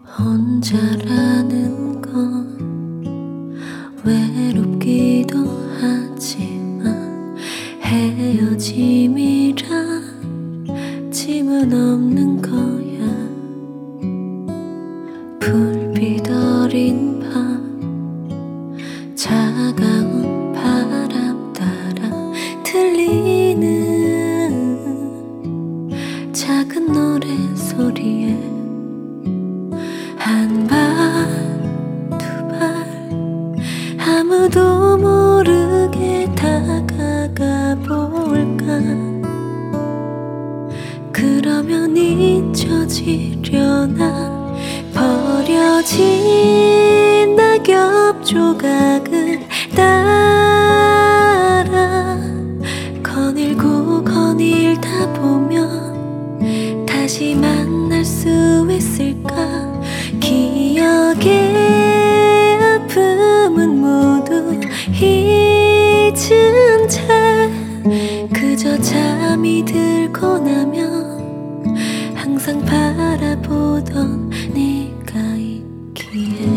혼자라는 건 외롭기도 하지만 헤어짐이라 짐은 없는 거야. 불빛 어린 밤 차가운 바람 따라 들리는 작은 노래소리에 한 발, 두 발 아무도 모르게 다가가 볼까. 그러면 잊혀지려나. 버려진 낙엽 조각을 따라 거닐고 거닐다 보면 다시 만날 수 있을까. 기억의 아픔은 모두 잊은 채 그저 잠이 들고 나면 항상 바라보던 네가 있기에.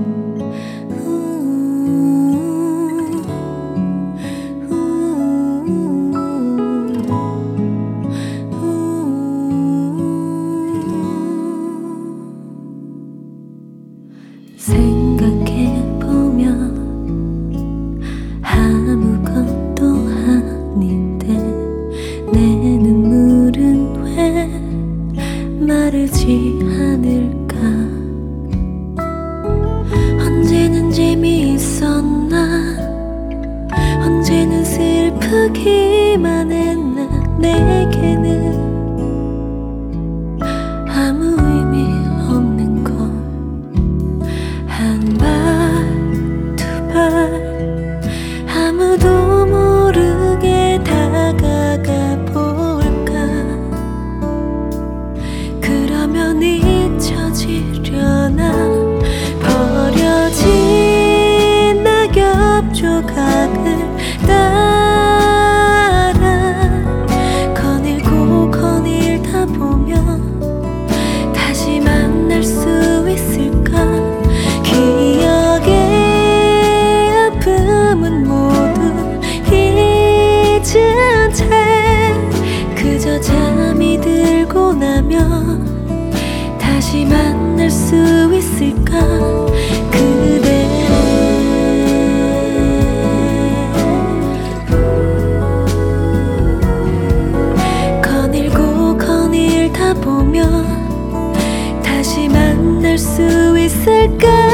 생각해보면 아무것도 아닌데 내 눈물은 왜 마르지 않을까. 언제는 재미있었나. 언제는 슬프기만 했나. 내게는 아무 의미 없는 걸. 한 발, 두 발 아무도 모르게 다가가 볼까. 그러면 잊혀지려나. 버려진 낙엽 조각을 따라 거닐고 거닐다 보면 다시 만날 수 있을까. 기억의 아픔은 모두 잊은 채 그저 잠이 들고 나면 다시 만날 수 있을까. 그대 거닐고 거닐다 보면 다시 만날 수 있을까.